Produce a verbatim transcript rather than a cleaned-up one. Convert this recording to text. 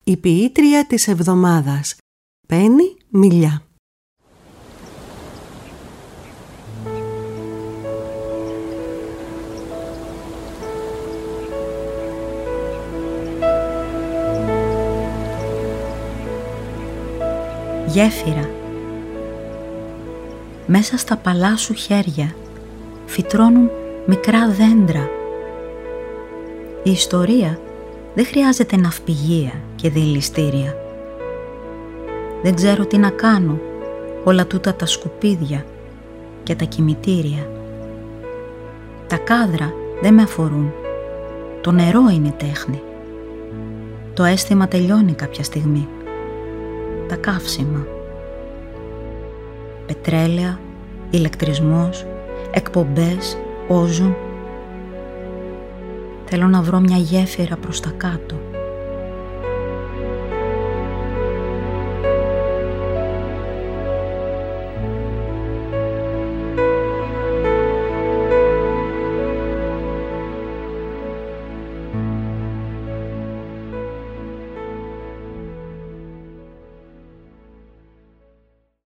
Η ποιήτρια της εβδομάδας, Πέννη Μιλιά. Γέφυρα. Μέσα στα παλά σου χέρια φυτρώνουν μικρά δέντρα. Η ιστορία δεν χρειάζεται ναυπηγεία και διελιστήρια. Δεν ξέρω τι να κάνω όλα τούτα τα σκουπίδια και τα κημητήρια. Τα κάδρα δεν με αφορούν. Το νερό είναι τέχνη. Το αίσθημα τελειώνει κάποια στιγμή. Τα καύσιμα. Πετρέλαια, ηλεκτρισμός, εκπομπές, όζον. Θέλω να βρω μια γέφυρα προς τα κάτω.